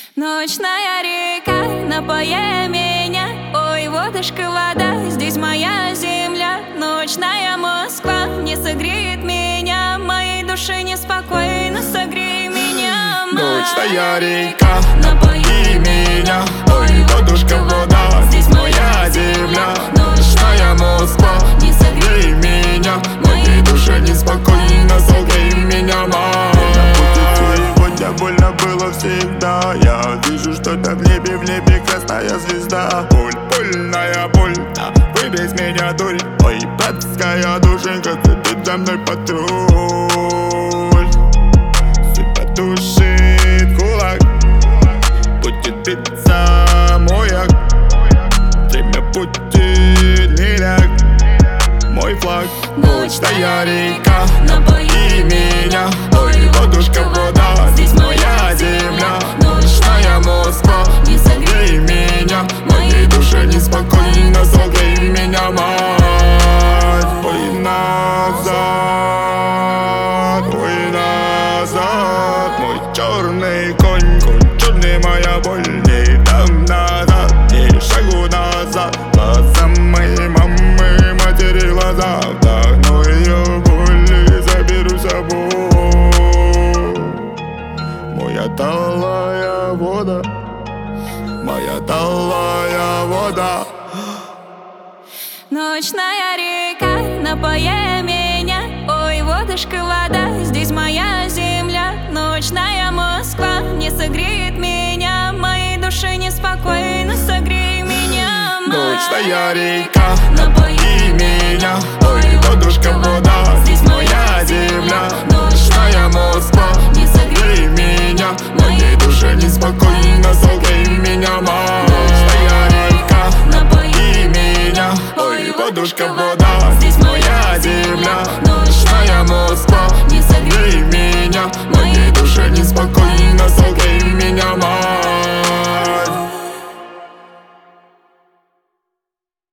Ночная река, напоя меня. Ой, водышка, вода, здесь моя земля. Ночная Москва не согреет меня. Моей душе неспокойно, согрей меня, мать. Ночная река, напои меня. Ой, водушка, вода, здесь моя земля. Ночная Москва, не согрей меня. Моей душе неспокойно, согрей меня, мать. Сегодня больно было всегда. Я вижу что-то в небе красная звезда. Боль, больная боль, выбей из меня дурь. Ой, братская душенька, ты за мной патруль. Суть потушит кулак, будет биться маяк. Время будет ниляк, мой флаг. Ночная река, напои меня. Ой, водушка, вода, здесь моя земля. Ночная Москва, не согрей меня. Моей душе неспокойно, согрей меня, мать. Ой, назад, мой черный конь, черный, моя боль. Не дам назад, не шагу назад. Глаза моей мамы, матери глаза. Вдохну ее боль и заберу с собой. Моя талая вода, моя талая вода. Ночная река, напоя меня. Ой, водышка, вода, здесь моя земля. Ночная Москва не согреет меня. Моей душе неспокойно, согрей меня, мать. Ночная река, напои меня. Ой, водушка, вода, здесь моя земля. Ночная Москва, не согрей меня. Моей душе неспокойно, согрей меня, мать. Ночная река, напои меня. Ой, водушка,